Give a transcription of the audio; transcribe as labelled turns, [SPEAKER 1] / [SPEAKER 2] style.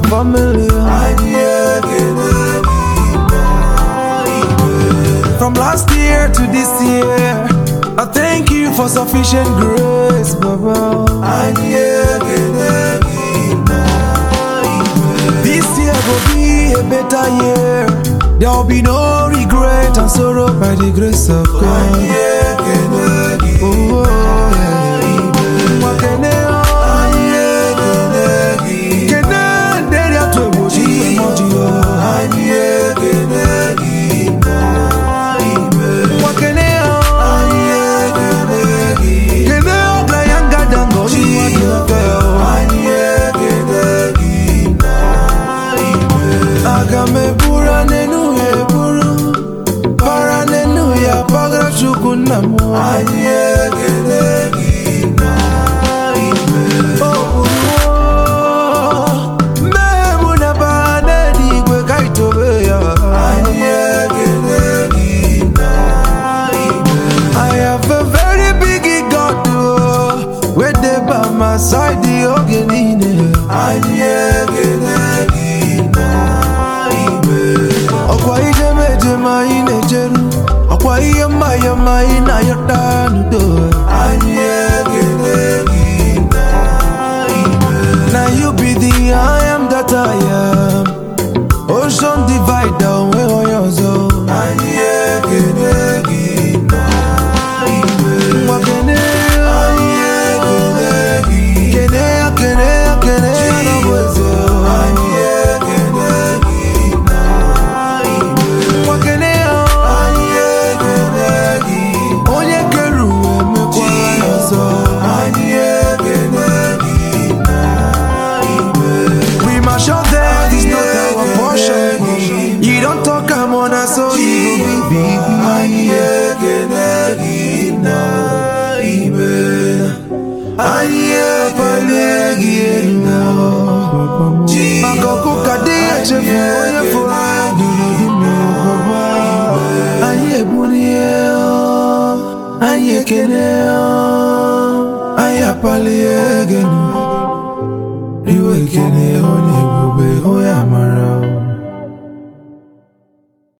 [SPEAKER 1] family. From last year to this year, I thank you for sufficient grace, Baba. This year will be a better year. There will be no regret and sorrow by the grace of God. Oh, side the organine okwa ije meje mai nejeru okwa iye mai na yotanu do now you be the I am that I am ocean divider we oyozo Ayapali again, you again, only